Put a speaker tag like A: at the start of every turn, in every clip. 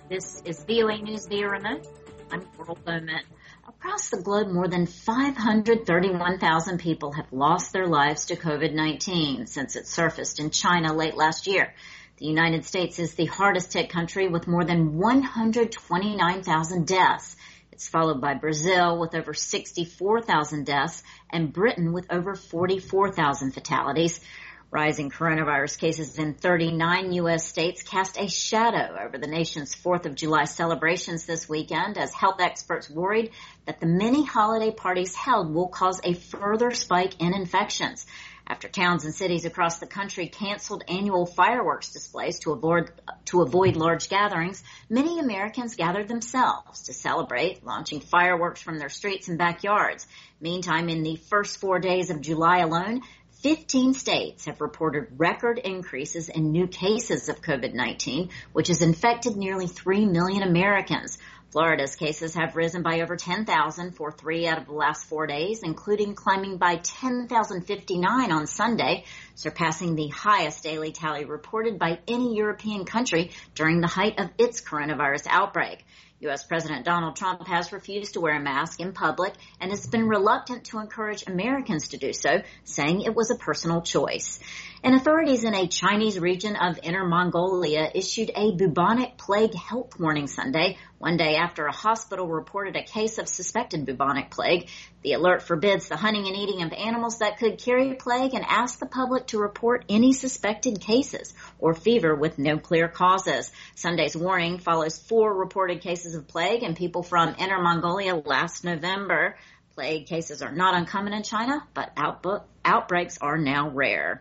A: This is VOA News via remote. I'm Coral Bowman. Across the globe, more than 531,000 people have lost their lives to COVID-19 since it surfaced in China late last year. The United States is the hardest hit country with more than 129,000 deaths. It's followed by Brazil with over 64,000 deaths and Britain with over 44,000 fatalities. Rising coronavirus cases in 39 U.S. states cast a shadow over the nation's 4th of July celebrations this weekend as health experts worried that the many holiday parties held will cause a further spike in infections. After towns and cities across the country canceled annual fireworks displays to avoid large gatherings, many Americans gathered themselves to celebrate, launching fireworks from their streets and backyards. Meantime, in the first 4 days of July alone, 15 states have reported record increases in new cases of COVID-19, which has infected nearly 3 million Americans. Florida's cases have risen by over 10,000 for 3 out of the last 4 days, including climbing by 10,059 on Sunday, surpassing the highest daily tally reported by any European country during the height of its coronavirus outbreak. U.S. President Donald Trump has refused to wear a mask in public and has been reluctant to encourage Americans to do so, saying it was a personal choice. And authorities in a Chinese region of Inner Mongolia issued a bubonic plague health warning Sunday, one day after a hospital reported a case of suspected bubonic plague. The alert forbids the hunting and eating of animals that could carry plague and asks the public to report any suspected cases or fever with no clear causes. Sunday's warning follows 4 reported cases of plague in people from Inner Mongolia last November. Plague cases are not uncommon in China, but outbreaks are now rare.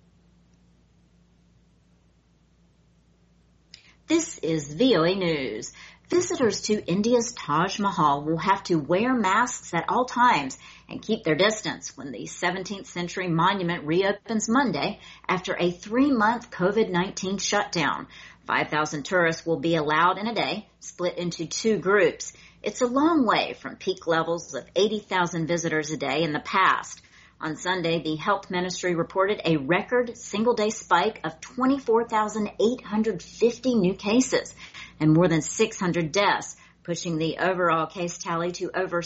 A: This is VOA News. Visitors to India's Taj Mahal will have to wear masks at all times and keep their distance when the 17th century monument reopens Monday after a 3-month COVID-19 shutdown. 5,000 tourists will be allowed in a day, split into 2 groups. It's a long way from peak levels of 80,000 visitors a day in the past. On Sunday, the Health Ministry reported a record single-day spike of 24,850 new cases and more than 600 deaths, pushing the overall case tally to over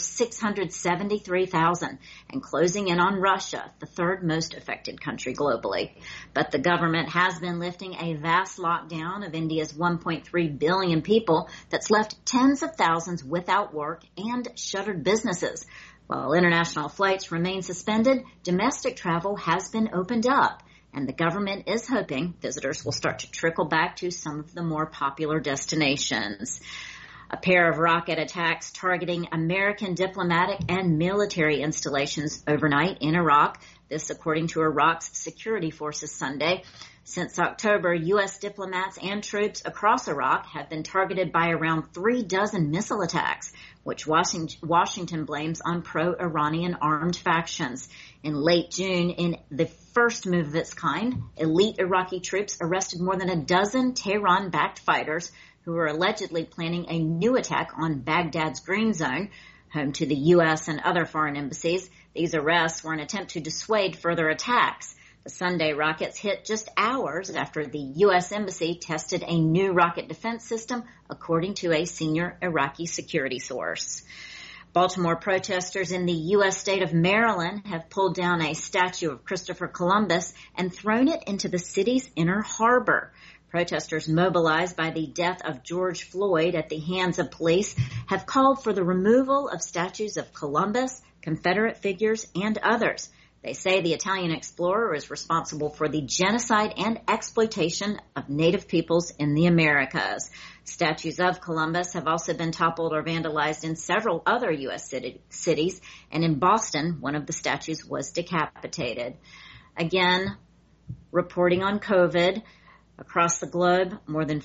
A: 673,000 and closing in on Russia, the 3rd most affected country globally. But the government has been lifting a vast lockdown of India's 1.3 billion people that's left tens of thousands without work and shuttered businesses. While international flights remain suspended, domestic travel has been opened up, and the government is hoping visitors will start to trickle back to some of the more popular destinations. A pair of rocket attacks targeting American diplomatic and military installations overnight in Iraq. This according to Iraq's security forces Sunday. Since October, U.S. diplomats and troops across Iraq have been targeted by around 3 dozen missile attacks, which Washington blames on pro-Iranian armed factions. In late June, in the first move of its kind, elite Iraqi troops arrested more than a dozen Tehran-backed fighters who were allegedly planning a new attack on Baghdad's Green Zone, home to the U.S. and other foreign embassies. These arrests were an attempt to dissuade further attacks. The Sunday rockets hit just hours after the U.S. Embassy tested a new rocket defense system, according to a senior Iraqi security source. Baltimore protesters in the U.S. state of Maryland have pulled down a statue of Christopher Columbus and thrown it into the city's inner harbor. Protesters mobilized by the death of George Floyd at the hands of police have called for the removal of statues of Columbus, Confederate figures, and others. They say the Italian explorer is responsible for the genocide and exploitation of Native peoples in the Americas. Statues of Columbus have also been toppled or vandalized in several other U.S. cities, and in Boston, one of the statues was decapitated. Again, reporting on COVID. Across the globe, more than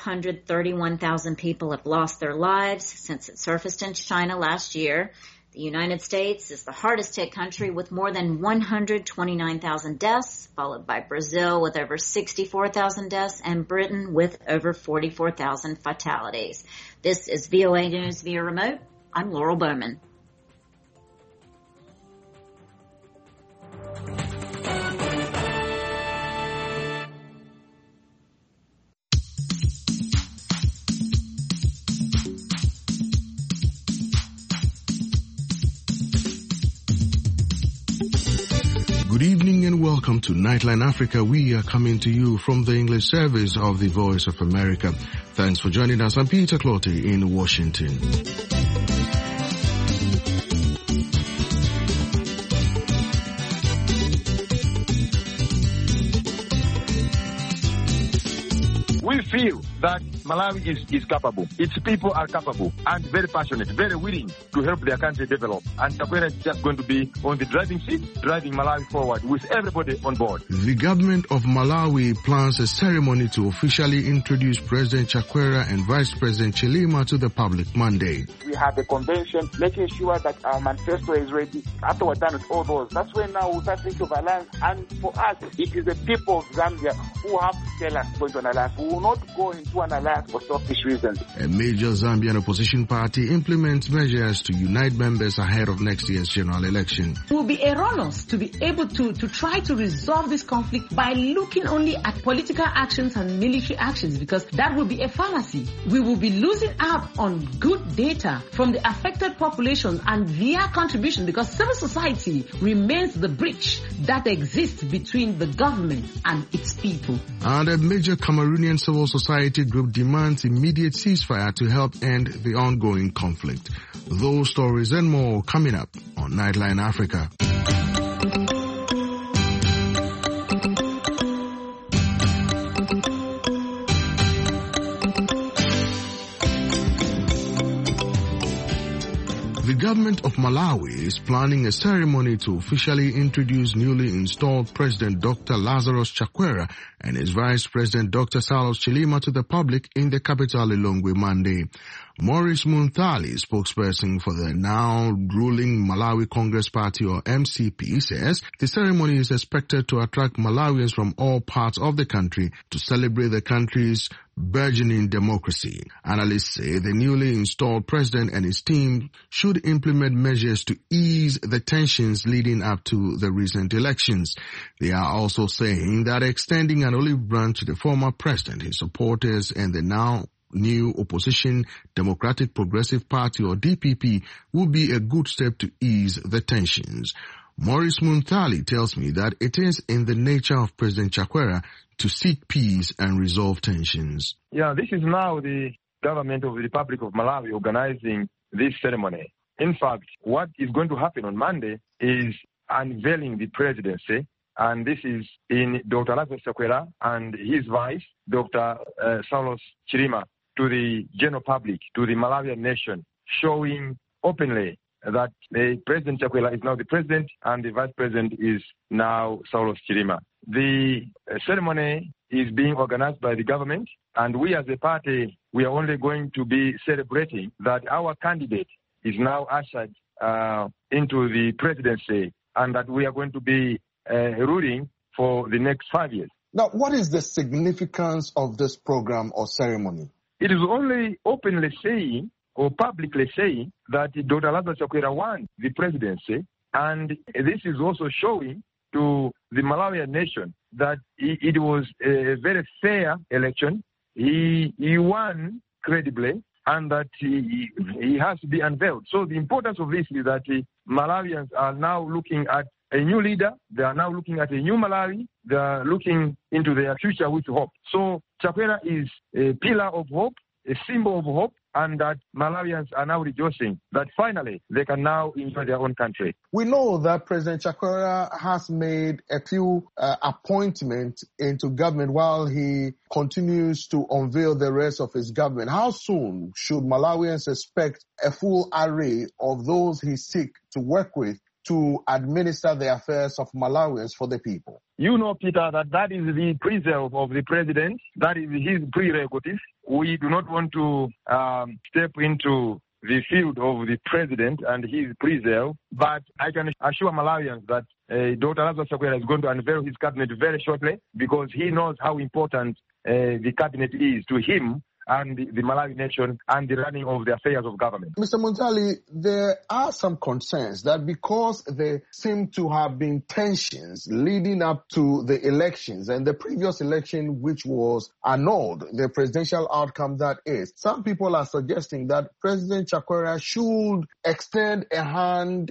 A: 531,000 people have lost their lives since it surfaced in China last year. The United States is the hardest hit country with more than 129,000 deaths, followed by Brazil with over 64,000 deaths and Britain with over 44,000 fatalities. This is VOA News via remote. I'm Laurel Bowman.
B: morning and welcome to Nightline Africa. We are coming to you from the English service of the Voice of America. Thanks for joining us. I'm Peter Clotty in Washington.
C: We feel that Malawi is capable. Its people are capable and very passionate, very willing to help their country develop. And Chakwera is just going to be on the driving seat, driving Malawi forward with everybody on board.
B: The government of Malawi plans a ceremony to officially introduce President Chakwera and Vice President Chilima to the public Monday.
D: We have a convention making sure that our manifesto is ready. After we're done with all those, that's when now we'll start thinking of alliance. And for us, it is the people of Zambia who have to tell us going to an alliance. We will not go into an alliance for selfish reasons.
B: A major Zambian opposition party implements measures to unite members ahead of next year's general election.
E: It will be erroneous to be able to try to resolve this conflict by looking only at political actions and military actions, because that will be a fallacy. We will be losing out on good data from the affected population and their contribution, because civil society remains the bridge that exists between the government and its people.
B: And a major Cameroonian civil society group demands immediate ceasefire to help end the ongoing conflict. Those stories and more coming up on Nightline Africa. The government of Malawi is planning a ceremony to officially introduce newly installed President Dr. Lazarus Chakwera and his Vice President Dr. Saulos Chilima to the public in the capital Lilongwe Monday. Maurice Munthali, spokesperson for the now ruling Malawi Congress Party or MCP, says the ceremony is expected to attract Malawians from all parts of the country to celebrate the country's burgeoning democracy. Analysts say the newly installed president and his team should implement measures to ease the tensions leading up to the recent elections. They are also saying that extending an olive branch to the former president, his supporters, and the now new opposition Democratic Progressive Party or DPP will be a good step to ease the tensions. Maurice Munthali tells me that it is in the nature of President Chakwera to seek peace and resolve tensions.
C: Yeah, this is now the government of the Republic of Malawi organizing this ceremony. In fact, what is going to happen on Monday is unveiling the presidency, and this is in Dr. Lazarus Chakwera and his vice, Dr. Saulos Chilima, to the general public, to the Malawian nation, showing openly that the President Chakwera is now the president and the vice president is now Saulos Chilima. The ceremony is being organized by the government, and we as a party, we are only going to be celebrating that our candidate is now ushered into the presidency and that we are going to be ruling for the next 5 years.
F: Now, what is the significance of this program or ceremony?
C: It is only openly saying or publicly saying that Dr. Lazarus Chakwera won the presidency, and this is also showing to the Malawian nation that it was a very fair election. He won credibly, and that he has to be unveiled. So the importance of this is that Malawians are now looking at a new leader. They are now looking at a new Malawi. They are looking into their future with hope. So Chakwera is a pillar of hope, a symbol of hope, and that Malawians are now rejoicing that finally they can now enjoy their own country.
F: We know that President Chakwera has made a few appointments into government while he continues to unveil the rest of his government. How soon should Malawians expect a full array of those he seeks to work with to administer the affairs of Malawians for the people?
C: You know, Peter, that is the preserve of the president. That is his prerogative. We do not want to step into the field of the president and his preserve, but I can assure Malawians that Dr. Lazarus Chakwera is going to unveil his cabinet very shortly, because he knows how important the cabinet is to him and the Malawi nation and the running of the affairs of government.
F: Mr. Muntali, there are some concerns that because there seem to have been tensions leading up to the elections and the previous election which was annulled, the presidential outcome that is, some people are suggesting that President Chakwera should extend a hand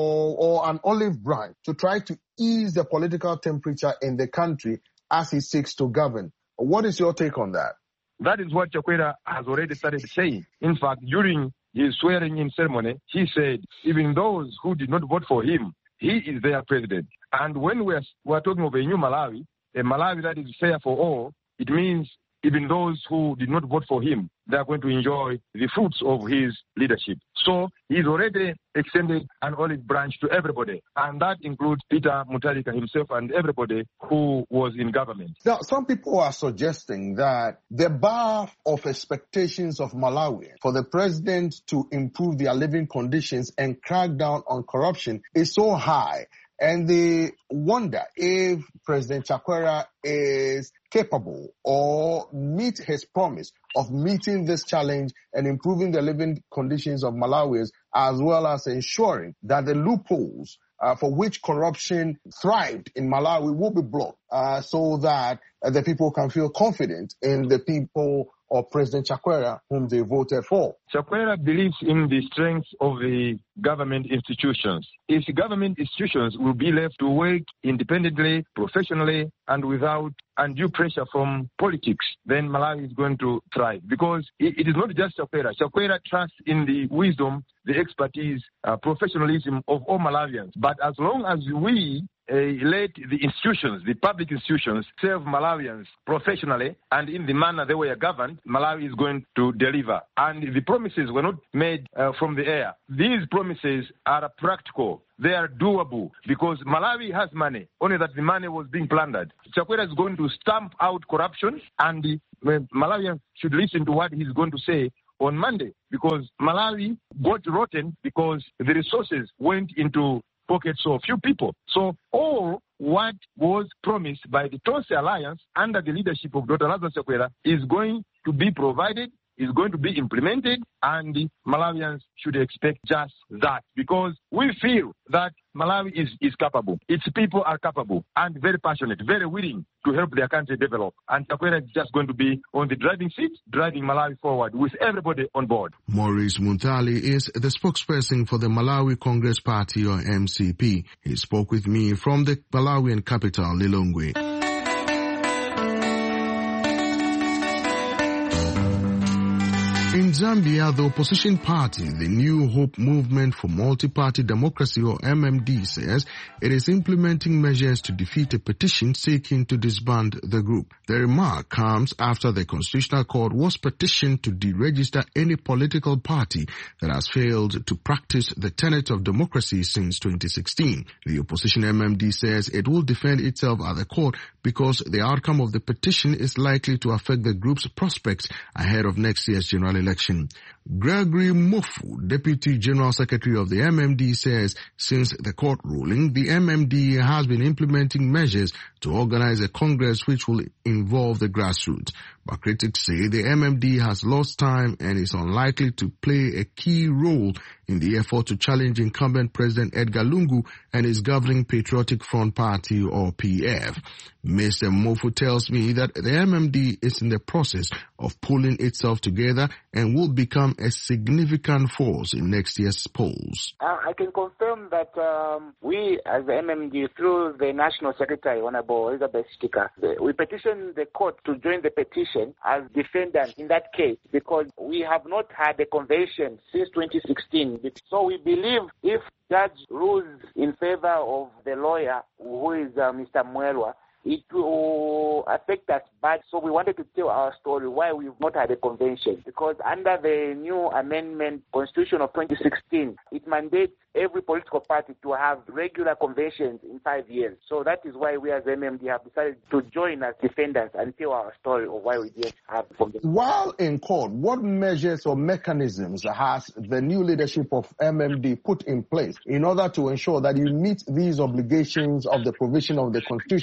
F: or an olive branch to try to ease the political temperature in the country as he seeks to govern. What is your take on that?
C: That is what Chakwera has already started saying. In fact, during his swearing-in ceremony, he said, even those who did not vote for him, he is their president. And when we're talking of a new Malawi, a Malawi that is fair for all, it means even those who did not vote for him, they are going to enjoy the fruits of his leadership. So he's already extended an olive branch to everybody, and that includes Peter Mutharika himself and everybody who was in government.
F: Now, some people are suggesting that the bar of expectations of Malawians for the president to improve their living conditions and crack down on corruption is so high, and they wonder if President Chakwera is capable or meet his promise of meeting this challenge and improving the living conditions of Malawians, as well as ensuring that the loopholes for which corruption thrived in Malawi will be blocked so that the people can feel confident in the people or President Chakwera whom they voted for.
C: Chakwera believes in the strength of the government institutions. If the government institutions will be left to work independently, professionally, and without undue pressure from politics, then Malawi is going to thrive. Because it is not just Chakwera. Chakwera trusts in the wisdom, the expertise, professionalism of all Malawians. But as long as we let the institutions, the public institutions, serve Malawians professionally and in the manner they were governed, Malawi is going to deliver. And the promises were not made from the air. These promises are practical. They are doable because Malawi has money, only that the money was being plundered. Chakwera is going to stamp out corruption, and the Malawians should listen to what he's going to say on Monday, because Malawi got rotten because the resources went into pockets of few people. So all what was promised by the Tonse Alliance under the leadership of Dr. Lazarus Chakwera is going to be provided, is going to be implemented, and the Malawians should expect just that, because we feel that Malawi is capable. Its people are capable and very passionate, very willing to help their country develop. And Chakwera is just going to be on the driving seat, driving Malawi forward with everybody on board.
B: Maurice Muntali is the spokesperson for the Malawi Congress Party, or MCP. He spoke with me from the Malawian capital, Lilongwe. In Zambia, the opposition party, the New Hope Movement for Multi-Party Democracy, or MMD, says it is implementing measures to defeat a petition seeking to disband the group. The remark comes after the Constitutional Court was petitioned to deregister any political party that has failed to practice the tenet of democracy since 2016. The opposition MMD says it will defend itself at the court because the outcome of the petition is likely to affect the group's prospects ahead of next year's general election. Gregory Mofu, Deputy General Secretary of the MMD, says since the court ruling, the MMD has been implementing measures to organize a congress which will involve the grassroots. But critics say the MMD has lost time and is unlikely to play a key role in the effort to challenge incumbent President Edgar Lungu and his governing Patriotic Front Party, or PF. Mr. Mofu tells me that the MMD is in the process of pulling itself together and will become a significant force in next year's polls.
D: I can confirm that we, as the MMD, through the National Secretary, Honorable Elizabeth Stika, we petitioned the court to join the petition as defendant in that case, because we have not had a convention since 2016. So we believe if judge rules in favor of the lawyer, who is Mr. Mwelwa, it will affect us bad. So we wanted to tell our story why we've not had a convention. Because under the new amendment Constitution of 2016, it mandates every political party to have regular conventions in 5 years. So that is why we as MMD have decided to join as defendants and tell our story of why we didn't have a convention.
F: While in court, what measures or mechanisms has the new leadership of MMD put in place in order to ensure that you meet these obligations of the provision of the Constitution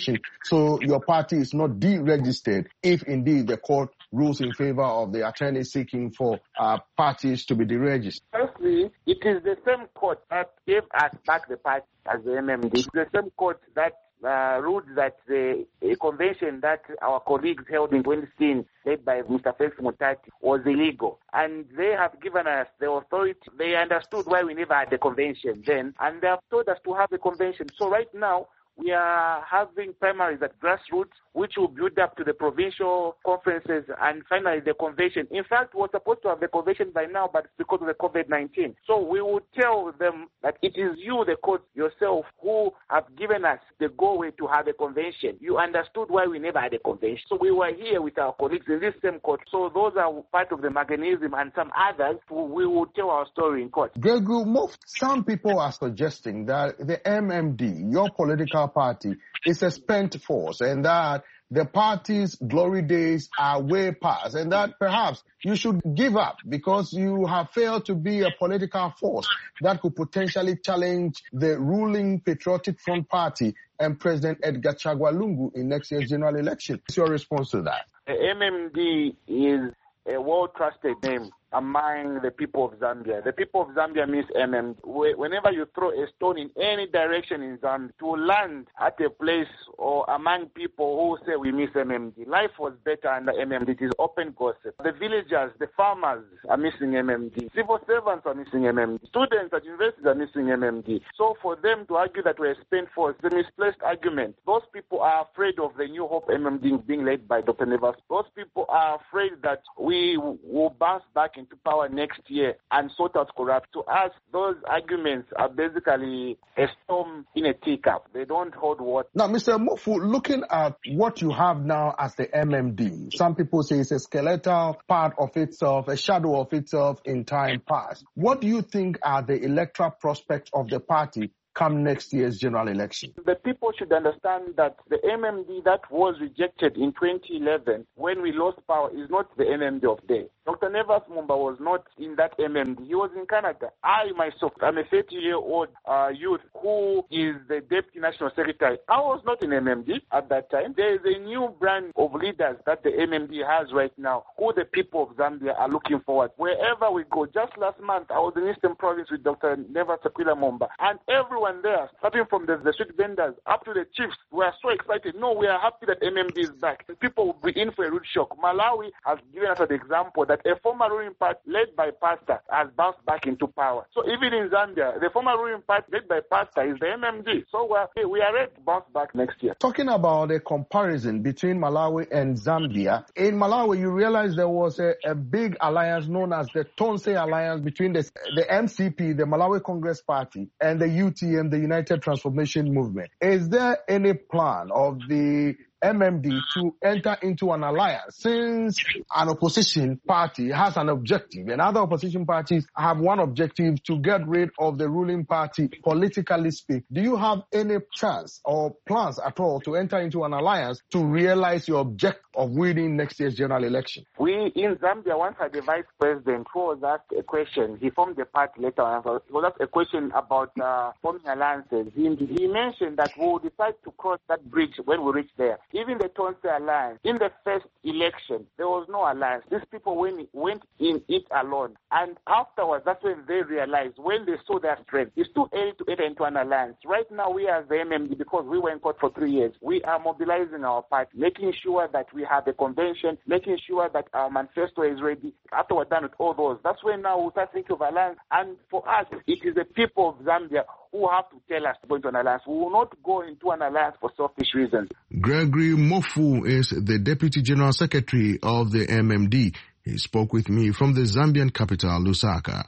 F: so your party is not deregistered if indeed the court rules in favor of the attorney seeking for parties to be deregistered?
D: Firstly, it is the same court that gave us back the party as the MMD. It's the same court that ruled that the convention that our colleagues held in 2016, led by Mr. Felix Mutati, was illegal. And they have given us the authority. They understood why we never had the convention then, and they have told us to have the convention. So right now, we are having primaries at grassroots, which will build up to the provincial conferences and finally the convention. In fact, we're supposed to have the convention by now, but it's because of the COVID-19. So we will tell them that it is you, the court yourself, who have given us the go-way to have a convention. You understood why we never had a convention. So we were here with our colleagues in this same court. So those are part of the mechanism, and some others we will tell our story in court.
F: Gregory Mofo, some people are suggesting that the MMD, your political party, is a spent force, and that the party's glory days are way past, and that perhaps you should give up because you have failed to be a political force that could potentially challenge the ruling Patriotic Front Party and President Edgar Chagwa Lungu in next year's general election. What's your response to that?
D: The MMD is a well-trusted name among the people of Zambia. The people of Zambia miss MMD. Whenever you throw a stone in any direction in Zambia, to land at a place or among people who say we miss MMD. Life was better under MMD. It is open gossip. The villagers, the farmers are missing MMD. Civil servants are missing MMD. Students at universities are missing MMD. So for them to argue that we're a spent force, the misplaced argument. Those people are afraid of the New Hope MMD being led by Dr. Nevas. Those people are afraid that we will bounce back into power next year and sort out corruption. To us, those arguments are basically a storm in a teacup. They don't hold water.
F: Now, Mr. Mofo, looking at what you have now as the MMD, some people say it's a skeletal part of itself, a shadow of itself in time past. What do you think are the electoral prospects of the party come next year's general election?
D: The people should understand that the MMD that was rejected in 2011 when we lost power is not the MMD of today. Dr. Nevas Mumba was not in that MMD. He was in Canada. I myself, I'm a 30-year-old youth who is the Deputy National Secretary. I was not in MMD at that time. There is a new brand of leaders that the MMD has right now, who the people of Zambia are looking forward. Wherever we go, just last month, I was in Eastern Province with Dr. Nevas Mumba, and everyone there, starting from the street vendors up to the chiefs, we are so excited. No, we are happy that MMD is back. People will be in for a rude shock. Malawi has given us an example that a former ruling party led by Pastor has bounced back into power. So even in Zambia, the former ruling party led by Pastor is the MMD. So we are ready to bounce back next year.
F: Talking about a comparison between Malawi and Zambia, in Malawi you realize there was a big alliance known as the Tonse Alliance between the MCP, the Malawi Congress Party, and the UTM, the United Transformation Movement. Is there any plan of the MMD to enter into an alliance, since an opposition party has an objective and other opposition parties have one objective, to get rid of the ruling party, politically speaking? Do you have any chance or plans at all to enter into an alliance to realize your objective of winning next year's general election?
D: We in Zambia once had a vice president who was asked a question. He formed the party later on. He was asked a question about forming alliances. He mentioned that we will decide to cross that bridge when we reach there. Even the Tonse Alliance, in the first election, there was no alliance. These people went in it alone. And afterwards, that's when they realized, when they saw their strength, it's too early to enter into an alliance. Right now, we as the MMD, because we were in court for 3 years, we are mobilizing our party, making sure that we have a convention, making sure that our manifesto is ready. After we're done with all those, that's when now we'll start thinking of alliance. And for us, it is the people of Zambia who have to tell us to go into an alliance. We will not go into an alliance for selfish reasons.
B: Gregory Mofo is the Deputy General Secretary of the MMD. He spoke with me from the Zambian capital, Lusaka.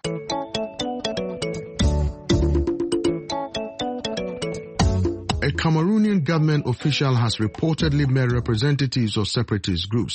B: A Cameroonian government official has reportedly met representatives of separatist groups.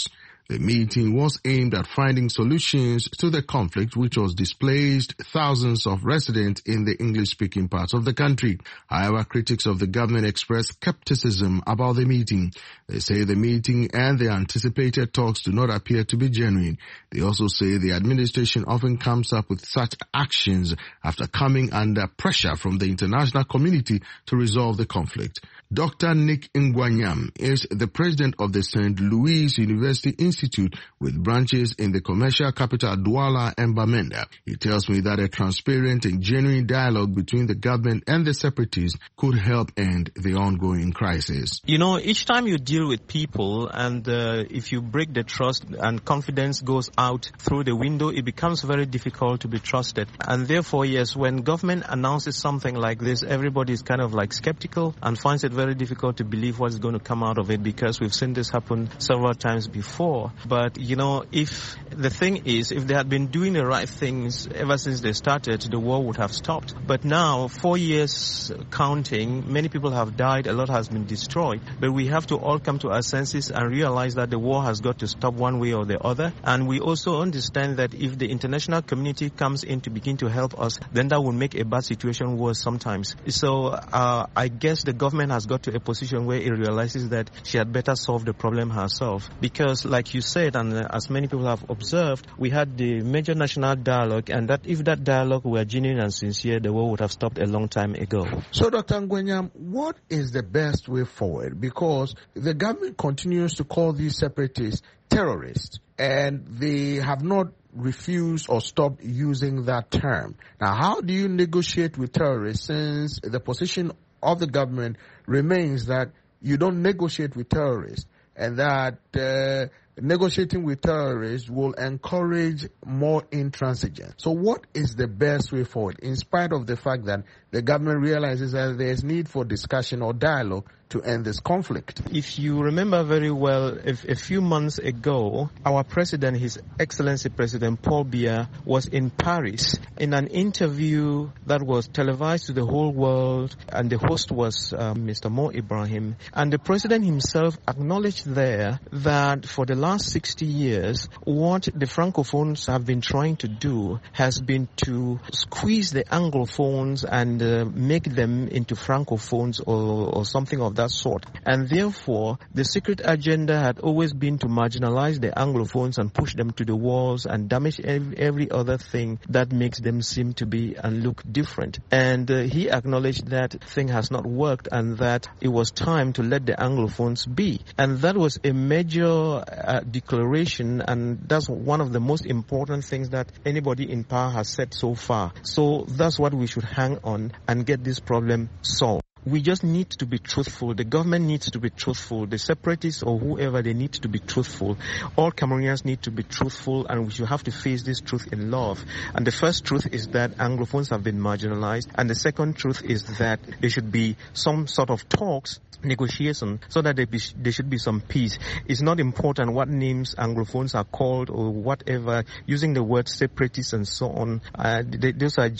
B: The meeting was aimed at finding solutions to the conflict which was displaced thousands of residents in the English-speaking parts of the country. However, critics of the government expressed skepticism about the meeting. They say the meeting and the anticipated talks do not appear to be genuine. They also say the administration often comes up with such actions after coming under pressure from the international community to resolve the conflict. Dr. Nick Ngwanyam is the president of the St. Louis University Institute with branches in the commercial capital Douala and Bamenda. He tells me that a transparent and genuine dialogue between the government and the separatists could help end the ongoing crisis.
G: You know, each time you deal with people and if you break the trust and confidence goes out through the window, it becomes very difficult to be trusted. And therefore, yes, when government announces something like this, everybody is kind of like skeptical and finds it very difficult to believe what's going to come out of it, because we've seen this happen several times before. But, you know, if the thing is, if they had been doing the right things ever since they started, the war would have stopped. But now, 4 years counting, many people have died, a lot has been destroyed. But we have to all come to our senses and realize that the war has got to stop one way or the other. And we also understand that if the international community comes in to begin to help us, then that will make a bad situation worse sometimes. So I guess the government has got to a position where it realizes that she had better solve the problem herself. Because like you said, and as many people have observed, we had the major national dialogue, and that if that dialogue were genuine and sincere, the war would have stopped a long time ago.
F: So Dr. Ngwanyam, what is the best way forward? Because the government continues to call these separatists terrorists, and they have not refused or stopped using that term. Now, how do you negotiate with terrorists, since the position of the government remains that you don't negotiate with terrorists, and that negotiating with terrorists will encourage more intransigence? So what is the best way forward, in spite of the fact that the government realizes that there is need for discussion or dialogue to end this conflict?
G: If you remember very well, a few months ago, our president, His Excellency President Paul Biya, was in Paris in an interview that was televised to the whole world, and the host was Mr. Mo Ibrahim. And the president himself acknowledged there that for the last 60 years, what the Francophones have been trying to do has been to squeeze the Anglophones and make them into Francophones or something of that sort. And therefore, the secret agenda had always been to marginalize the Anglophones and push them to the walls and damage every other thing that makes them seem to be and look different. And he acknowledged that thing has not worked, and that it was time to let the Anglophones be. And that was a major declaration, and that's one of the most important things that anybody in power has said so far. So that's what we should hang on and get this problem solved. We just need to be truthful. The government needs to be truthful. The separatists or whoever, they need to be truthful. All Cameroonians need to be truthful, and we should have to face this truth in love. And the first truth is that Anglophones have been marginalized. And the second truth is that there should be some sort of talks, negotiation, so that there should be some peace. It's not important what names Anglophones are called or whatever, using the word separatists and so on. Those are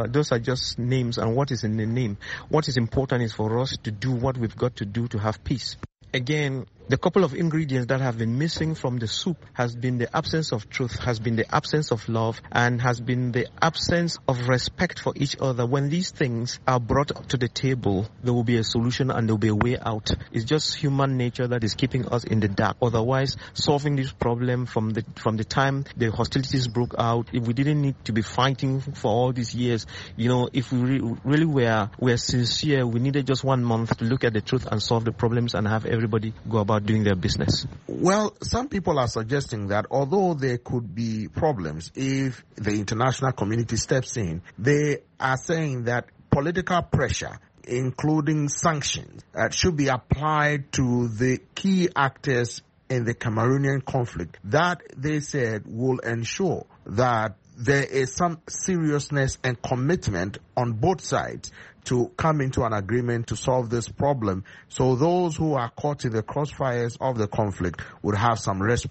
G: just names, and what is in the name. What is important is for us to do what we've got to do to have peace. Again, the couple of ingredients that have been missing from the soup has been the absence of truth, has been the absence of love, and has been the absence of respect for each other. When these things are brought to the table, there will be a solution and there will be a way out. It's just human nature that is keeping us in the dark. Otherwise, solving this problem from the time the hostilities broke out, if we didn't need to be fighting for all these years, you know, if we really were sincere, we needed just 1 month to look at the truth and solve the problems and have everybody go about doing their business.
F: Well, some people are suggesting that although there could be problems if the international community steps in, they are saying that political pressure, including sanctions, should be applied to the key actors in the Cameroonian conflict. That, they said, will ensure that there is some seriousness and commitment on both sides to come into an agreement to solve this problem, so those who are caught in the crossfires of the conflict would have some respite.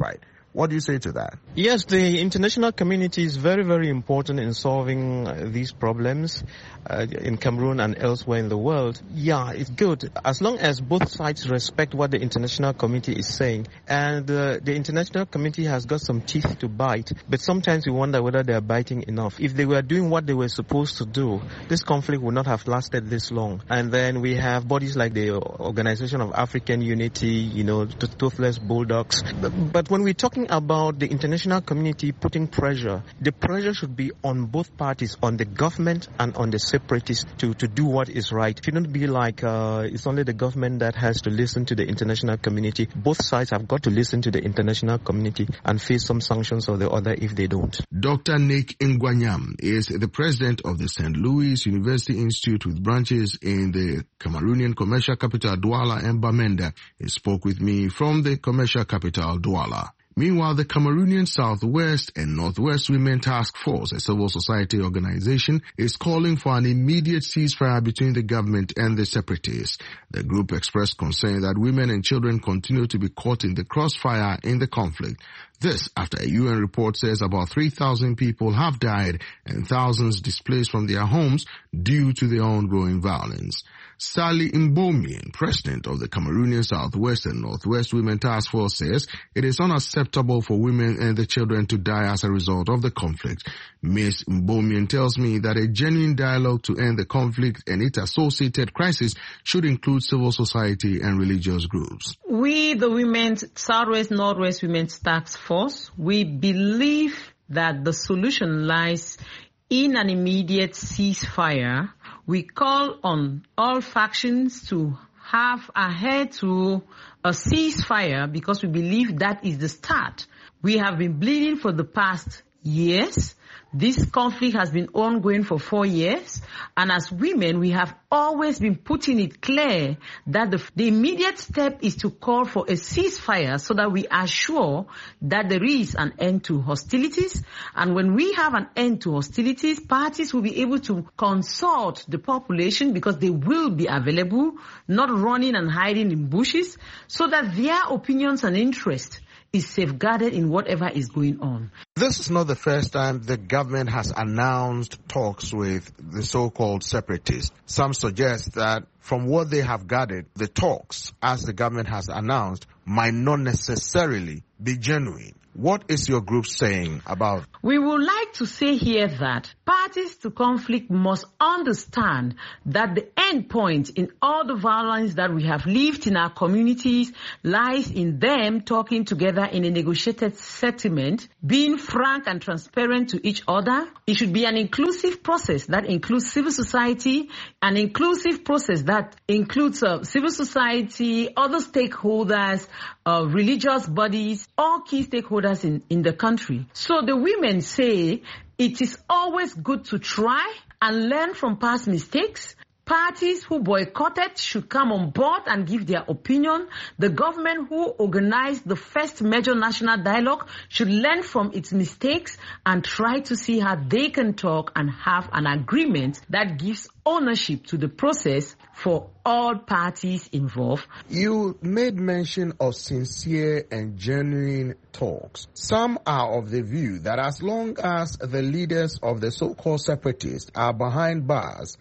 F: What do you say to that?
G: Yes, the international community is very, very important in solving these problems in Cameroon and elsewhere in the world. Yeah, it's good as long as both sides respect what the international community is saying. And the international community has got some teeth to bite, but sometimes we wonder whether they are biting enough. If they were doing what they were supposed to do, this conflict would not have lasted this long. And then we have bodies like the Organization of African Unity, the Toothless Bulldogs. But when we're talking about the international community putting pressure, the pressure should be on both parties, on the government and on the separatists to do what is right. It shouldn't be like it's only the government that has to listen to the international community. Both sides have got to listen to the international community and face some sanctions or the other if they don't.
B: Dr. Nick Ngwanyam is the president of the St. Louis University Institute with branches in the Cameroonian commercial capital Douala and Bamenda. He spoke with me from the commercial capital Douala. Meanwhile, the Cameroonian Southwest and Northwest Women Task Force, a civil society organization, is calling for an immediate ceasefire between the government and the separatists. The group expressed concern that women and children continue to be caught in the crossfire in the conflict. This after a UN report says about 3,000 people have died and thousands displaced from their homes due to the ongoing violence. Sally Mbomien, president of the Cameroonian Southwest and Northwest Women Task Force, says it is unacceptable for women and the children to die as a result of the conflict. Ms. Mbomien tells me that a genuine dialogue to end the conflict and its associated crisis should include civil society and religious groups.
E: We, the Southwest Northwest Women's Task Force, we believe that the solution lies in an immediate ceasefire. We call on all factions to have adhered to a ceasefire because we believe that is the start. We have been bleeding for the past years. This conflict has been ongoing for 4 years, and as women, we have always been putting it clear that the immediate step is to call for a ceasefire so that we are sure that there is an end to hostilities. And when we have an end to hostilities, parties will be able to consult the population because they will be available, not running and hiding in bushes, so that their opinions and interests is safeguarded in whatever is going on.
F: This is not the first time the government has announced talks with the so-called separatists. Some suggest that from what they have gathered, the talks, as the government has announced, might not necessarily be genuine. What is your group saying about?
E: We would like to say here that parties to conflict must understand that the end point in all the violence that we have lived in our communities lies in them talking together in a negotiated settlement, being frank and transparent to each other. It should be an inclusive process that includes civil society, an inclusive process that includes civil society, other stakeholders, religious bodies, all key stakeholders in the country. So the women say it is always good to try and learn from past mistakes. Parties who boycotted should come on board and give their opinion. The government who organized the first major national dialogue should learn from its mistakes and try to see how they can talk and have an agreement that gives ownership to the process for all parties involved.
F: You made mention of sincere and genuine talks. Some are of the view that as long as the leaders of the so-called separatists are behind bars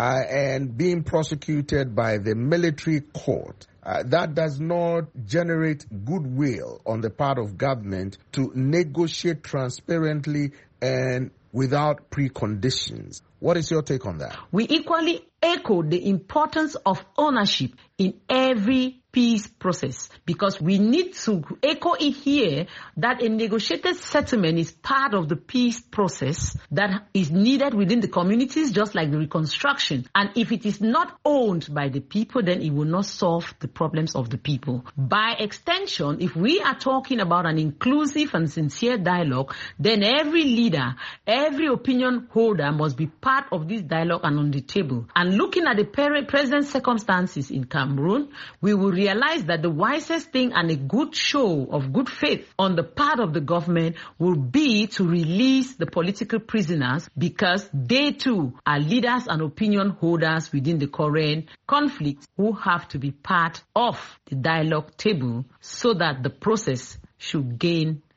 F: and being prosecuted by the military court, that does not generate goodwill on the part of government to negotiate transparently and without preconditions. What is your take on that?
E: We equally echo the importance of ownership in every peace process, because we need to echo it here that a negotiated settlement is part of the peace process that is needed within the communities, just like the reconstruction. And if it is not owned by the people, then it will not solve the problems of the people. By extension, if we are talking about an inclusive and sincere dialogue, then every leader, every opinion holder must be part of this dialogue and on the table. And looking at the present circumstances in Cameroon, we will realize that the wisest thing and a good show of good faith on the part of the government will be to release the political prisoners, because they too are leaders and opinion holders within the current conflict who have to be part of the dialogue table so that the process should gain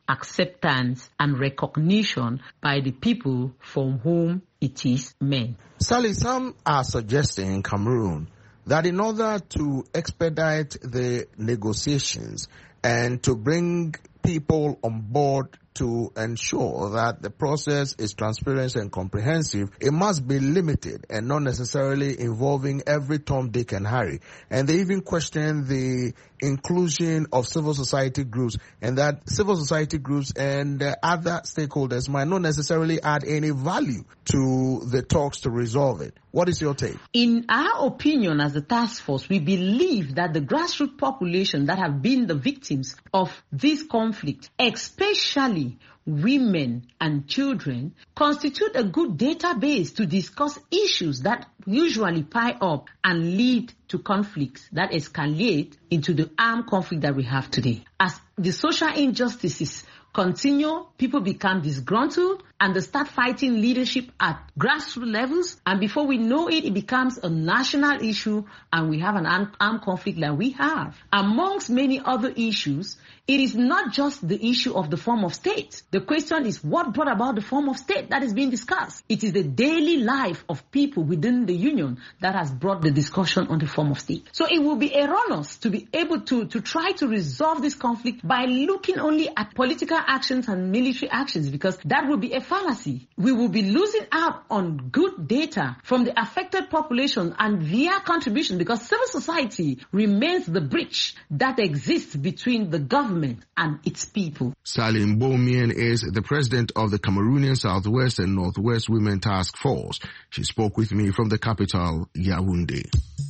E: acceptance and recognition by the people from whom it is meant.
B: Sally, some are suggesting in Cameroon that in order to expedite the negotiations and to bring people on board to ensure that the process is transparent and comprehensive, it must be limited and not necessarily involving every Tom, Dick and Harry. And they even question the inclusion of civil society groups, and that civil society groups and other stakeholders might not necessarily add any value to the talks to resolve it. What is your take?
E: In our opinion as a task force, we believe that the grassroots population that have been the victims of this conflict, especially women and children, constitute a good database to discuss issues that usually pile up and lead to conflicts that escalate into the armed conflict that we have today. As the social injustices continue, people become disgruntled and they start fighting leadership at grassroots levels. And before we know it, it becomes a national issue and we have an armed conflict that we have. Amongst many other issues, it is not just the issue of the form of state. The question is what brought about the form of state that is being discussed. It is the daily life of people within the union that has brought the discussion on the form of state. So it will be erroneous to be able to try to resolve this conflict by looking only at political actions and military actions, because that will be a fallacy. We will be losing out on good data from the affected population and their contribution, because civil society remains the bridge that exists between the government and its people.
B: Salim Boumien is the president of the Cameroonian Southwest and Northwest Women Task Force. She spoke with me from the capital, Yaoundé.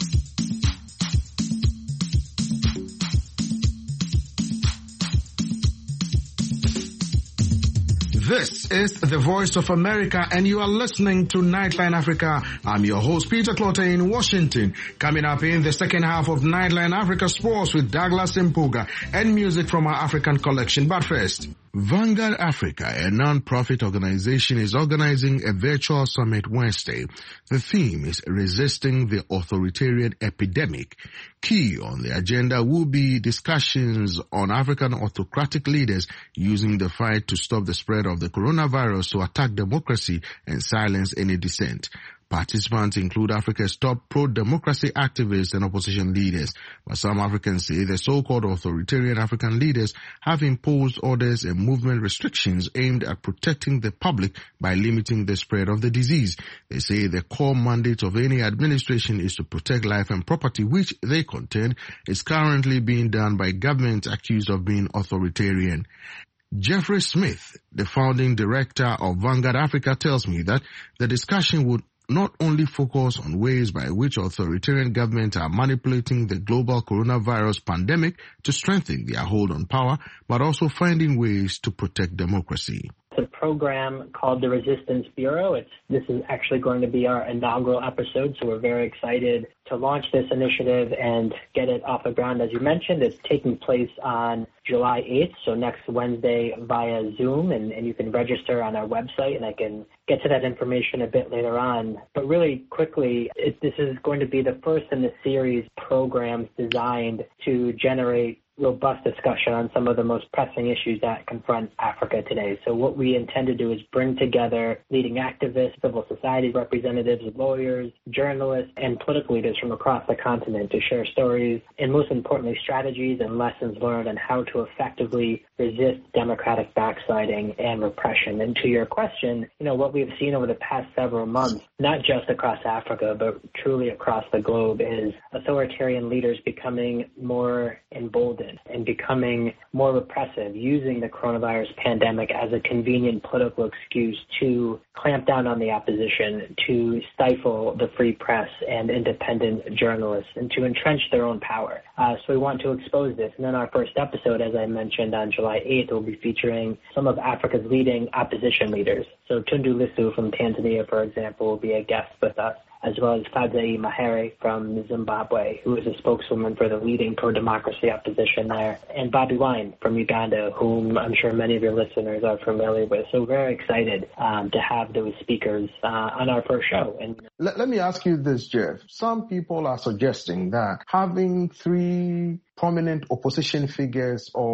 B: This is the Voice of America, and you are listening to Nightline Africa. I'm your host, Peter Clotter in Washington. Coming up in the second half of Nightline Africa Sports with Douglas Mpuga and music from our African collection. But first, Vanguard Africa, a non-profit organization, is organizing a virtual summit Wednesday. The theme is resisting the authoritarian epidemic. Key on the agenda will be discussions on African autocratic leaders using the fight to stop the spread of the coronavirus to attack democracy and silence any dissent. Participants include Africa's top pro-democracy activists and opposition leaders. But some Africans say the so-called authoritarian African leaders have imposed orders and movement restrictions aimed at protecting the public by limiting the spread of the disease. They say the core mandate of any administration is to protect life and property, which they contend is currently being done by governments accused of being authoritarian. Jeffrey Smith, the founding director of Vanguard Africa, tells me that the discussion would not only focus on ways by which authoritarian governments are manipulating the global coronavirus pandemic to strengthen their hold on power, but also finding ways to protect democracy.
H: It's a program called the Resistance Bureau. This is actually going to be our inaugural episode, so we're very excited to launch this initiative and get it off the ground. As you mentioned, it's taking place on July 8th, so next Wednesday via Zoom, and you can register on our website, and I can get to that information a bit later on. But really quickly, this is going to be the first in the series programs designed to generate robust discussion on some of the most pressing issues that confront Africa today. So what we intend to do is bring together leading activists, civil society representatives, lawyers, journalists, and political leaders from across the continent to share stories and, most importantly, strategies and lessons learned on how to effectively resist democratic backsliding and repression. And to your question, what we've seen over the past several months, not just across Africa, but truly across the globe, is authoritarian leaders becoming more emboldened and becoming more repressive, using the coronavirus pandemic as a convenient political excuse to clamp down on the opposition, to stifle the free press and independent journalists, and to entrench their own power. So we want to expose this. And then our first episode, as I mentioned, on July 8th, will be featuring some of Africa's leading opposition leaders. So Tundu Lissu from Tanzania, for example, will be a guest with us, as well as Fadzayi Mahere from Zimbabwe, who is a spokeswoman for the leading pro-democracy opposition there, and Bobi Wine from Uganda, whom I'm sure many of your listeners are familiar with. So very excited to have those speakers on our first show. And
F: let me ask you this, Jeff. Some people are suggesting that having three prominent opposition figures or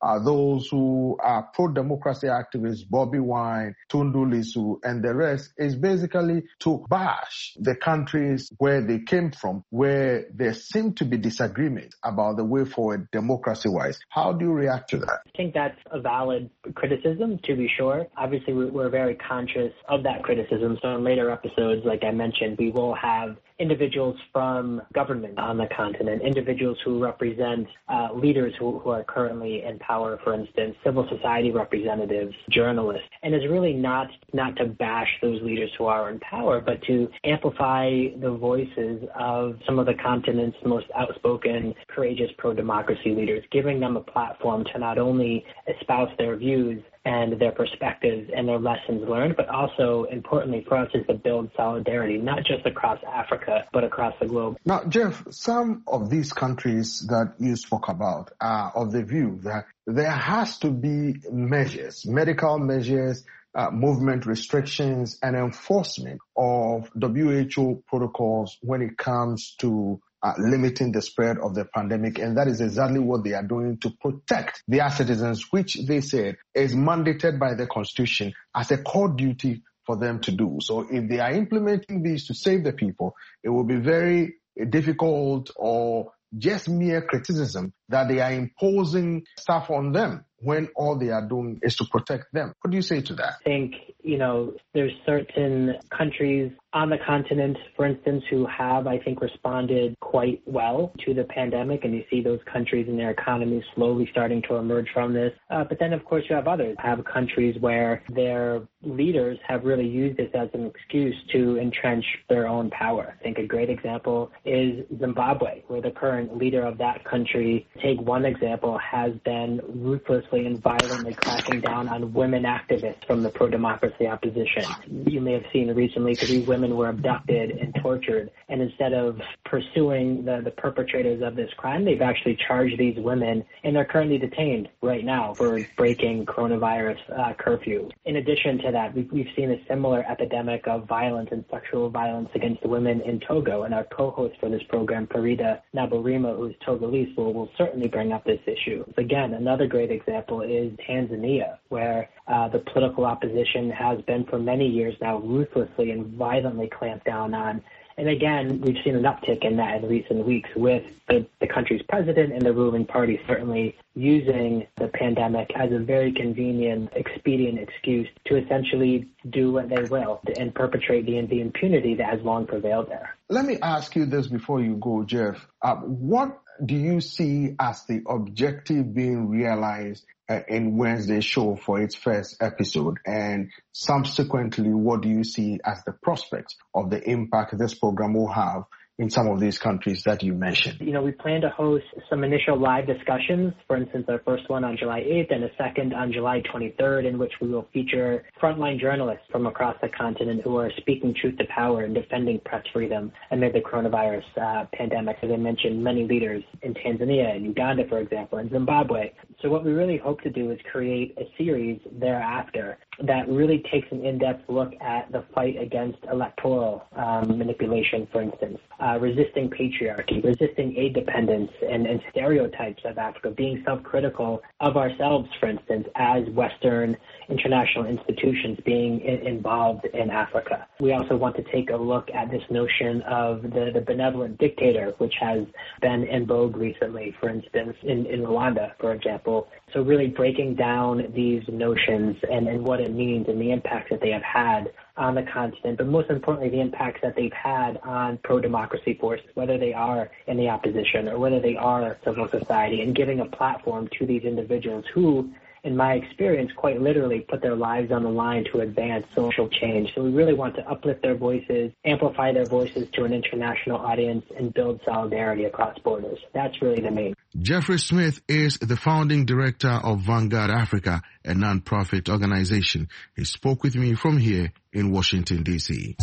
F: those who are pro-democracy activists, Bobby Wine, Tundu Lissu, and the rest, is basically to bash the countries where they came from, where there seem to be disagreement about the way forward democracy-wise. How do you react to that?
H: I think that's a valid criticism, to be sure. Obviously, we're very conscious of that criticism. So in later episodes, like I mentioned, we will have individuals from government on the continent, individuals who represent leaders who are currently in power, for instance, civil society representatives, journalists. And it's really not to bash those leaders who are in power, but to amplify the voices of some of the continent's most outspoken, courageous pro-democracy leaders, giving them a platform to not only espouse their views and their perspectives and their lessons learned, but also, importantly for us, is to build solidarity, not just across Africa, but across the globe.
F: Now, Jeff, some of these countries that you spoke about are of the view that there has to be measures, medical measures, movement restrictions, and enforcement of WHO protocols when it comes to limiting the spread of the pandemic. And that is exactly what they are doing to protect their citizens, which they said is mandated by the Constitution as a core duty for them to do. So if they are implementing these to save the people, it will be very difficult or just mere criticism that they are imposing stuff on them when all they are doing is to protect them. What do you say to that?
H: I think, there's certain countries on the continent, for instance, who have, I think, responded quite well to the pandemic, and you see those countries and their economies slowly starting to emerge from this. But then, of course, you have others. You have countries where their leaders have really used this as an excuse to entrench their own power. I think a great example is Zimbabwe, where the current leader of that country, take one example, has been ruthlessly and violently cracking down on women activists from the pro-democracy opposition. You may have seen recently 3 women were abducted and tortured, and instead of pursuing the perpetrators of this crime, they've actually charged these women, and they're currently detained right now for breaking coronavirus curfew. In addition to that, we've seen a similar epidemic of violence and sexual violence against women in Togo, and our co-host for this program, Farida Nabarima, who's Togolese, will certainly bring up this issue. Again, another great example is Tanzania, where the political opposition has been for many years now ruthlessly and violently clamped down on. And again, we've seen an uptick in that in recent weeks with the country's president and the ruling party certainly using the pandemic as a very convenient, expedient excuse to essentially do what they will and perpetrate the impunity that has long prevailed there.
F: Let me ask you this before you go, Jeff. What do you see as the objective being realized in Wednesday's show for its first episode? And subsequently, what do you see as the prospects of the impact this program will have in some of these countries that you mentioned?
H: We plan to host some initial live discussions, for instance, our first one on July 8th and a second on July 23rd, in which we will feature frontline journalists from across the continent who are speaking truth to power and defending press freedom amid the coronavirus pandemic. As I mentioned, many leaders in Tanzania and Uganda, for example, and Zimbabwe. So what we really hope to do is create a series thereafter that really takes an in-depth look at the fight against electoral manipulation, for instance, resisting patriarchy, resisting aid dependence and stereotypes of Africa, being self-critical of ourselves, for instance, as Western international institutions being involved in Africa. We also want to take a look at this notion of the benevolent dictator, which has been in vogue recently, for instance, in Rwanda, for example. So really breaking down these notions and what it means and the impacts that they have had on the continent, but most importantly, the impacts that they've had on pro-democracy forces, whether they are in the opposition or whether they are civil society, and giving a platform to these individuals who, in my experience, quite literally put their lives on the line to advance social change. So we really want to uplift their voices, amplify their voices to an international audience, and build solidarity across borders. That's really the main.
B: Jeffrey Smith is the founding director of Vanguard Africa, a non-profit organization. He spoke with me from here in Washington, D.C.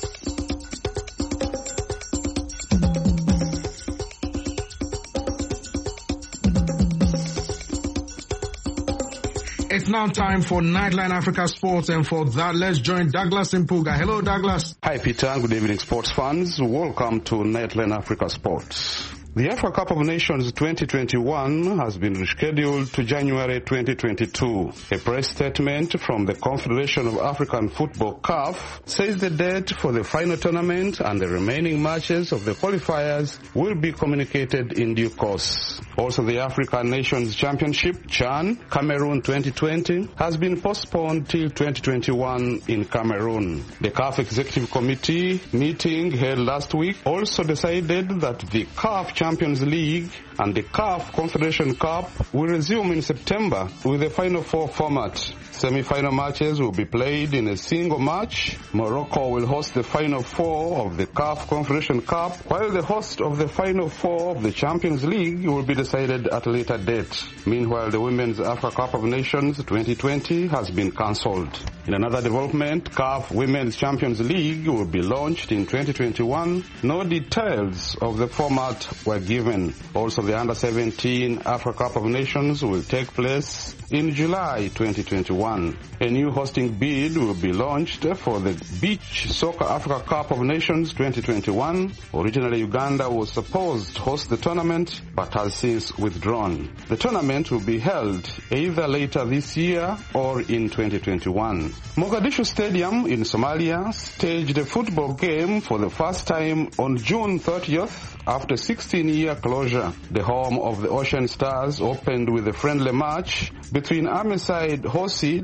B: It's now time for Nightline Africa Sports, and for that, let's join Douglas Mpuga. Hello, Douglas.
I: Hi, Peter. Good evening, sports fans. Welcome to Nightline Africa Sports. The Africa Cup of Nations 2021 has been rescheduled to January 2022. A press statement from the Confederation of African Football CAF says the date for the final tournament and the remaining matches of the qualifiers will be communicated in due course. Also, the African Nations Championship, CHAN, Cameroon 2020, has been postponed till 2021 in Cameroon. The CAF Executive Committee meeting held last week also decided that the CAF Champions League and the CAF Confederation Cup will resume in September with a Final Four format. Semi-final matches will be played in a single match. Morocco will host the Final Four of the CAF Confederation Cup, while the host of the Final Four of the Champions League will be decided at a later date. Meanwhile, the Women's Africa Cup of Nations 2020 has been cancelled. In another development, CAF Women's Champions League will be launched in 2021. No details of the format were given. Also, the Under-17 Africa Cup of Nations will take place in July 2021. A new hosting bid will be launched for the Beach Soccer Africa Cup of Nations 2021. Originally, Uganda was supposed to host the tournament, but has since withdrawn. The tournament will be held either later this year or in 2021. Mogadishu Stadium in Somalia staged a football game for the first time on June 30th after 16-year closure. The home of the Ocean Stars opened with a friendly match between Army side Hosid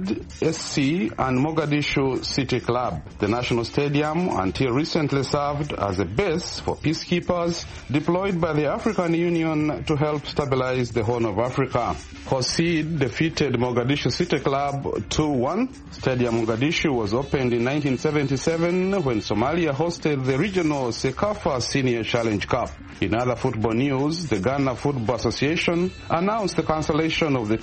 I: SC and Mogadishu City Club. The national stadium until recently served as a base for peacekeepers deployed by the African Union to help stabilize the Horn of Africa. Hosid defeated Mogadishu City Club 2-1. Stadium Mogadishu was opened in 1977 when Somalia hosted the regional Sekafa Senior Challenge Cup. In other football news, the Ghana Football Association announced the cancellation of the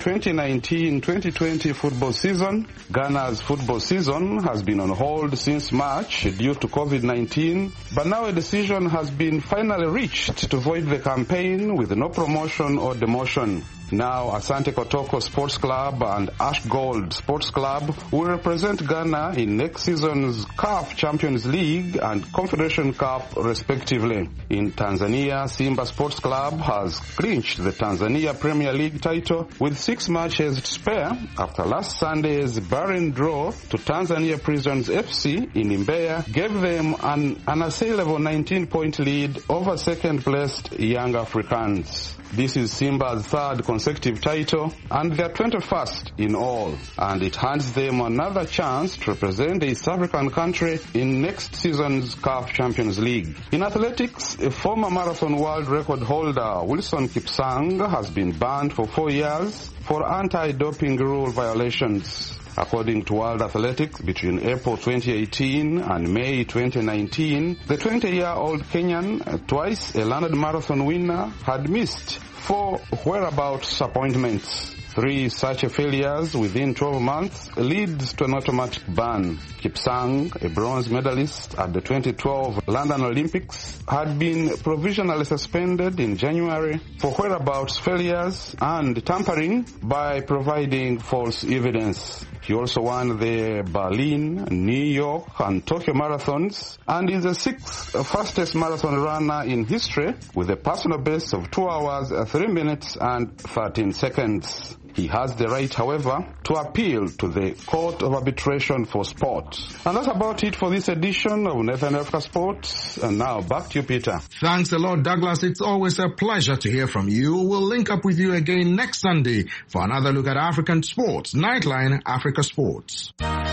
I: 2019-2020 football season. Ghana's football season has been on hold since March due to COVID-19, but now a decision has been finally reached to void the campaign with no promotion or demotion. Now, Asante Kotoko Sports Club and Ash Gold Sports Club will represent Ghana in next season's CAF Champions League and Confederation Cup, respectively. In Tanzania, Simba Sports Club has clinched the Tanzania Premier League title with 6 matches to spare after last Sunday's barren draw to Tanzania Prisons FC in Mbeya gave them an unassailable 19-point lead over second-placed Young Africans. This is Simba's third consecutive title and their 21st in all, and it hands them another chance to represent the East African country in next season's CAF Champions League. In athletics, a former marathon world record holder Wilson Kipsang has been banned for 4 years for anti-doping rule violations. According to World Athletics, between April 2018 and May 2019, the 20-year-old Kenyan, twice a London Marathon winner, had missed 4 whereabouts appointments. 3 such failures within 12 months leads to an automatic ban. Kipsang, a bronze medalist at the 2012 London Olympics, had been provisionally suspended in January for whereabouts failures and tampering by providing false evidence. He also won the Berlin, New York, and Tokyo marathons and is the 6th fastest marathon runner in history with a personal best of 2 hours, 3 minutes, and 13 seconds. He has the right, however, to appeal to the Court of Arbitration for Sport. And that's about it for this edition of Nathan Africa Sports. And now back to you, Peter.
B: Thanks a lot, Douglas. It's always a pleasure to hear from you. We'll link up with you again next Sunday for another look at African sports. Nightline Africa Sports.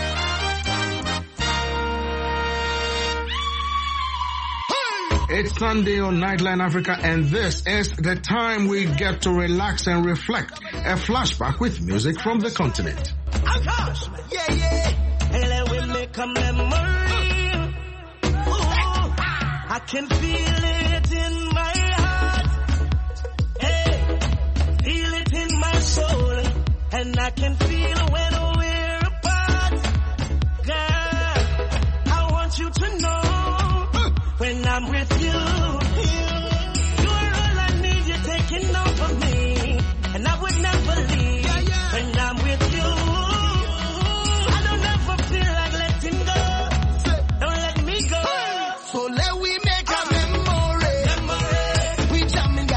B: It's Sunday on Nightline Africa, and this is the time we get to relax and reflect. A flashback with music from the continent.
J: Oh gosh, yeah. And let we make a memory. Ooh, I can feel it in my heart. Hey, feel it in my soul, and I can feel when we're apart. Girl, I want you to know. When I'm with you, you're all I need, you're taking over me, and I would never leave. When I'm with you, I don't ever feel like letting go. Don't let me go. So let we make a memory. We jamming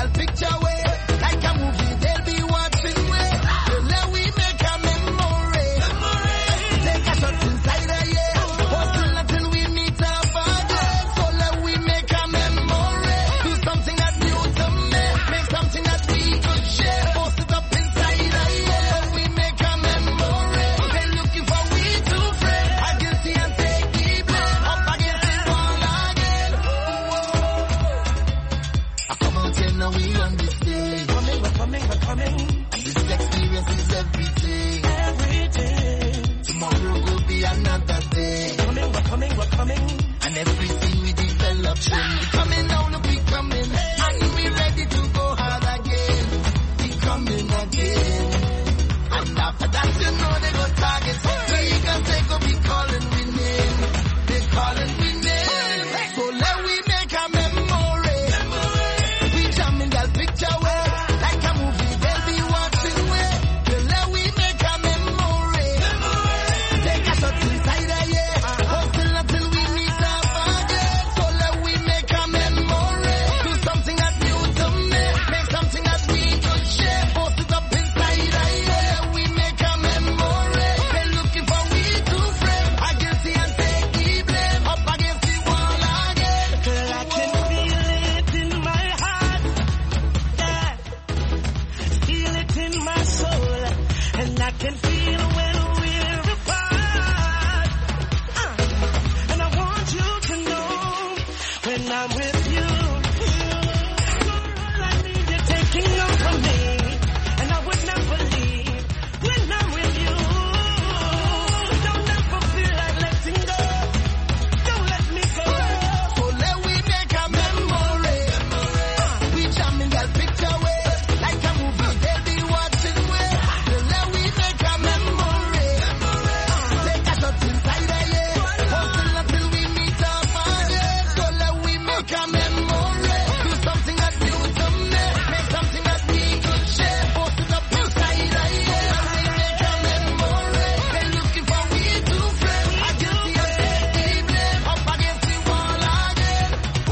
J: another day. We're coming. And everything we develop should be coming down, look, we coming. And we ready to go hard again. We coming again. And after that, you know they go target. So you can take up, be calling we name. They calling we name. So let we make a memory. We jamming that picture way. Like a movie, they'll be watching way. So let we make a memory. Take a shot inside the year. Hustle until we meet up again. So let we make a memory. Do something that new to me. Make something that we could share. Post it up inside the year. We make a memory. They're looking for we to frame. Against the and take the blame. Up against the wall again.
K: Girl, I can feel it in my heart. Yeah. Feel it in my soul. And I can feel when we're apart. And I want you to know when I'm with you, you're all I need. You're taking over me. And I would never leave when I'm with you. Don't ever feel like letting go. Don't let me go.
J: So let we make a memory. We jamming that picture way. Like a movie, they'll be watching way. So let we make a memory. Take a shot inside the year. Hustle until we meet up again. So let we make a memory. Do something that new to me. Make something that we could share. Post it up inside the year. Make a memory. They're looking for we to frame. Against the and take the blame. Up against the wall again.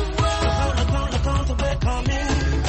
K: We're coming.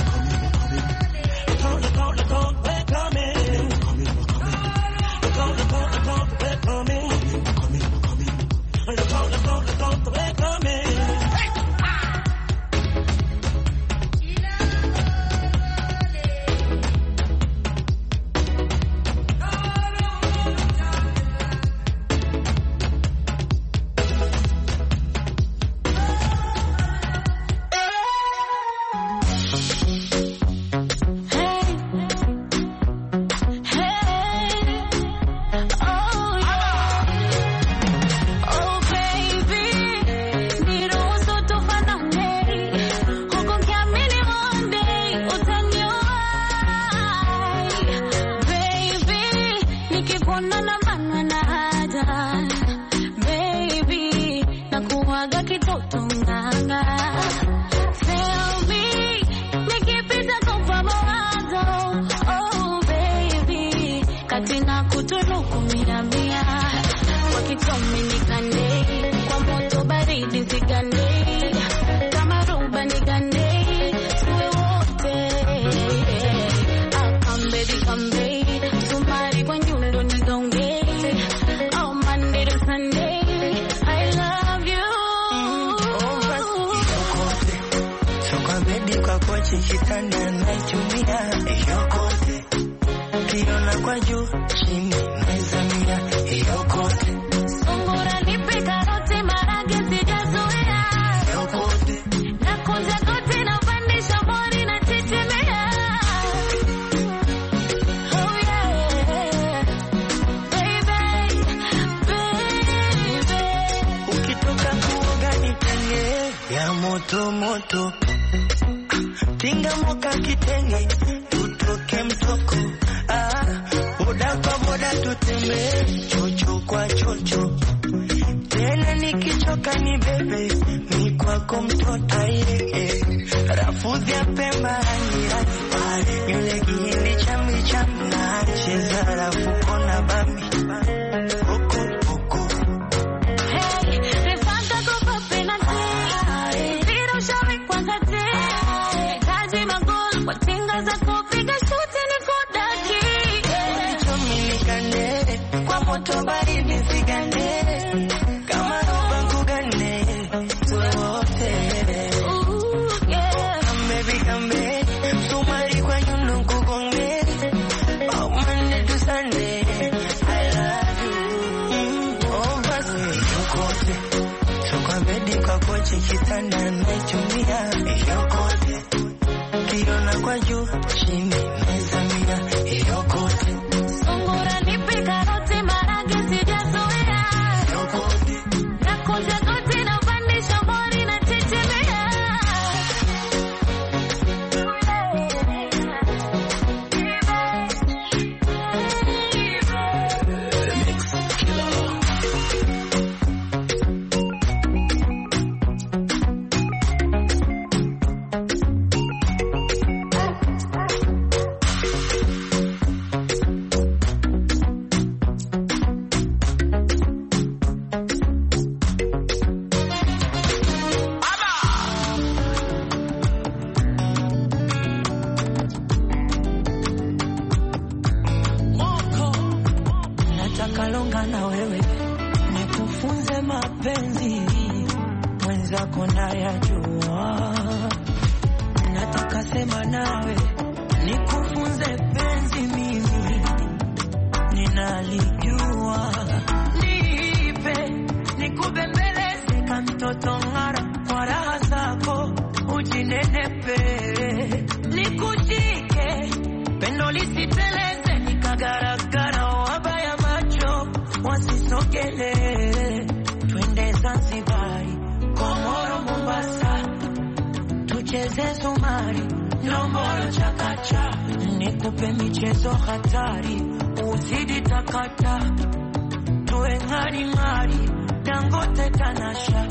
J: Moto tinga moka kitenge tutoke mtoko boda kwa boda tutembe chocho kwa chocho tena nikichoka ni bebe ni kwako mtoto rafuzi ya pemba rangi yule kihindi chambi chamna cheza rafu kona bami kitanda naichumia yokote kiona kwa juu chini mezamia yokote sungura nipe karoti marangi sijazoea mapenzi mwenzako nayajua, nataka sema nawe nikufunze penzi, mimi ninalijua, nipe nikubembeleze kama mtoto ngara, kwa raha zako ujinenepe, nikushike pendo lisiteleze, nikagaragara wabaya macho wasisogele, twende Zanzibari, Komoro, Mombasa, tucheze zumari, ndombolo chakacha, nikupe michezo hatari, uzidi takata, tuwe ngari ngari, Dangote Tanasha,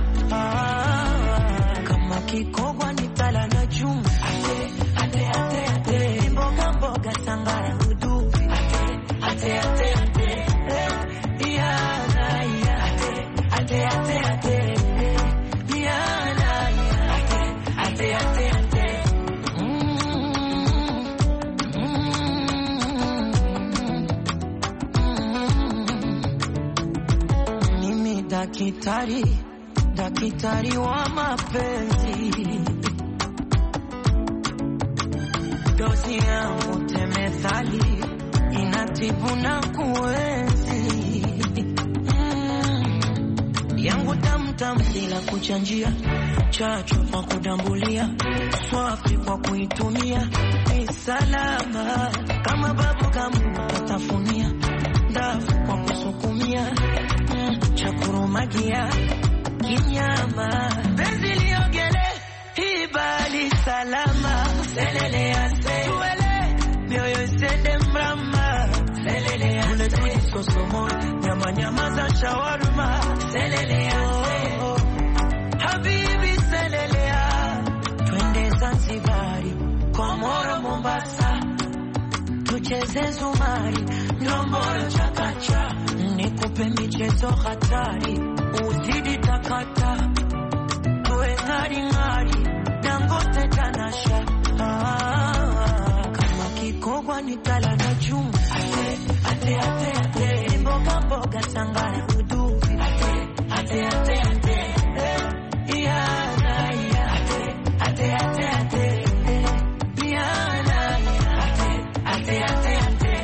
J: kama Kikogwa nitala na chungu, ate ate ate, mboga mboga sangara uduvi, ate ate ate, yana ya, ate ate ate, yana ya, ate ate ate. Mimi dakitari wa mapenzi, dozi yangu temethali inatibu na kuenzi, yangu tamtam bila kuchanjia, chachu kwa kudambulia, swafi kwa kuitumia, ni salama kama babu kama kutafunia, ndafu kwa kusukumia, chakurumagia kinyama, penzi liogele hibali salama, selele ya tuele mioyo isende mrama, selele ya ule tulisosomo nyama nyama za shawarma, selele ya habibi, selele ya twende Zanzibari, Komoro, Mombasa, tucheze zumari, ndombolo chakacha, nikupe michezo hatari, uzidi takata, tuwe ngari ngari, Dangote Tanasha, kama Kikogwa nitala na chungu, ate ate ate, mboga mboga sangara uduvi, ate ate ate, yana ya, ate ate ate, yana ya, ate ate ate.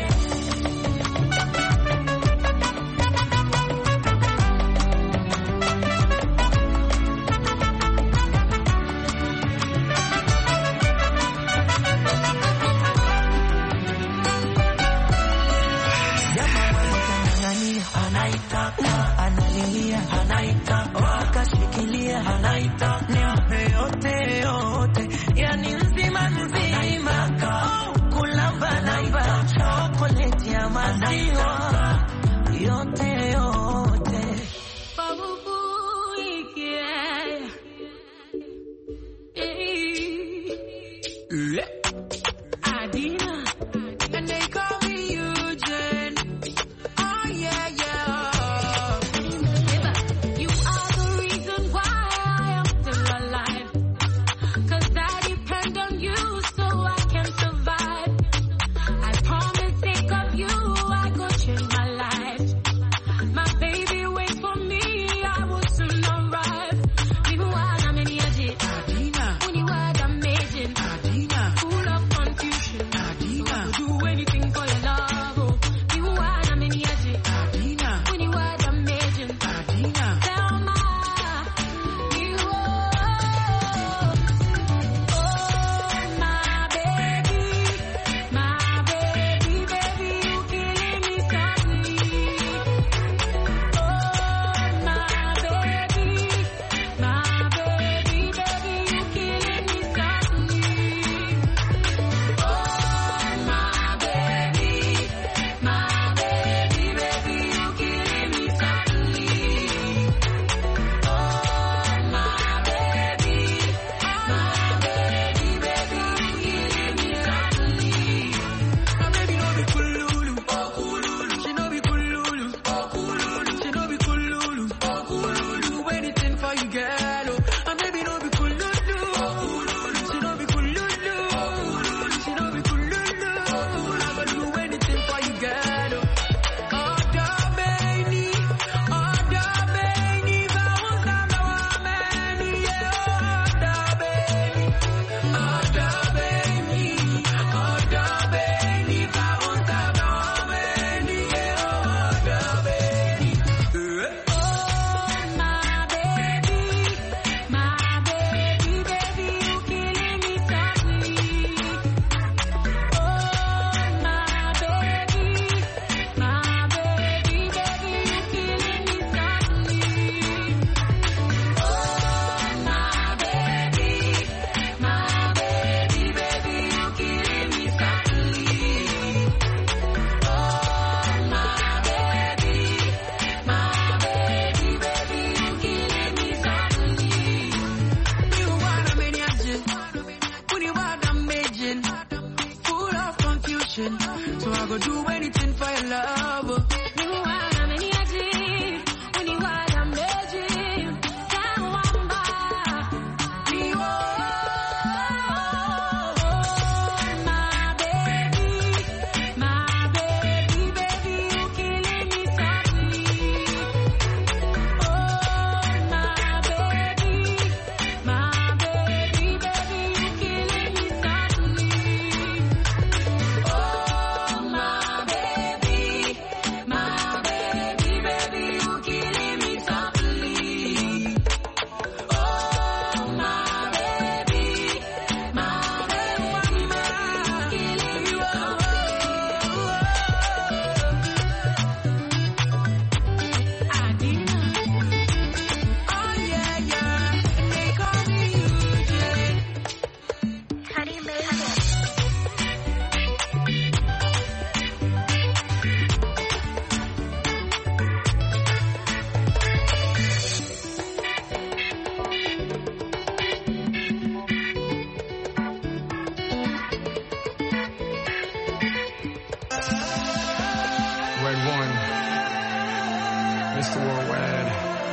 L: Chakwera,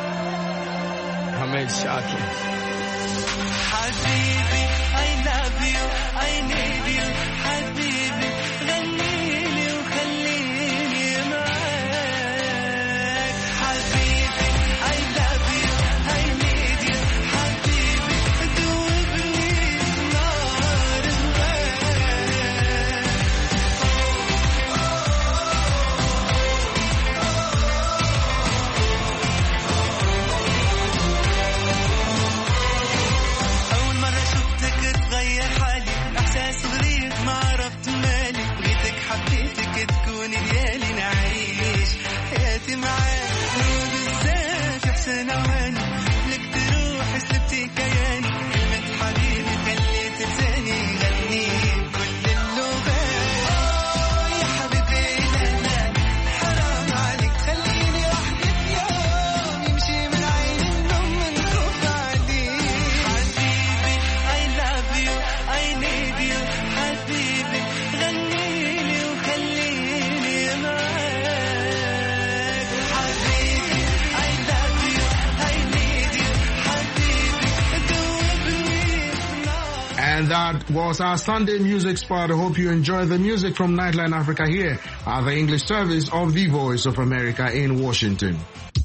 L: Hamed Shaki.
J: Habibi, I love you, I need you, Habibi, غنيلي وخليني معاك. Habibi, I love you, I need you, Habibi, دوبني نار أول مرة شفتك اتغير حالي، إحساس غريب ما عرفت مالي، بغيتك حبيتك تكوني ديالي، نعيش حياتي معاك وبزاف إحسان وهاني، لك تروح سلبتي كياني، كلمة حبيبي خليت لساني يغني كل اللغات. يا حبيبي لا لا حرام عليك خليني وحدي في يوم، يمشي من عين النوم منكوف عليك. حبيبي I love you, I need you, حبيبي غنيلي وخليني معاك. حبيبي I love you, I need you, حبيبي دوبني نار.
B: And that was our Sunday music spot. I hope you enjoy the music from Nightline Africa here at the English service of the Voice of America in Washington.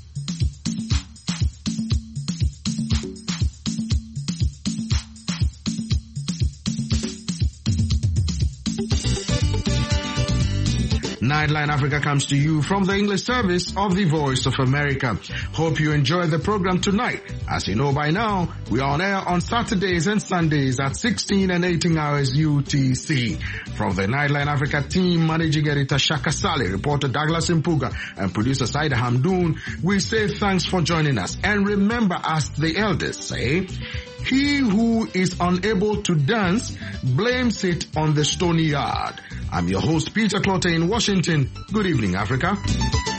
B: Nightline Africa comes to you from the English service of the Voice of America. Hope you enjoyed the program tonight. As you know by now, we are on air on Saturdays and Sundays at 16 and 18 hours UTC. From the Nightline Africa team, managing editor Shaka Saleh, reporter Douglas Mpuga, and producer Saida Hamdoun, we say thanks for joining us. And remember, as the elders say, he who is unable to dance blames it on the stony yard. I'm your host, Peter Clotter in Washington. Good evening, Africa.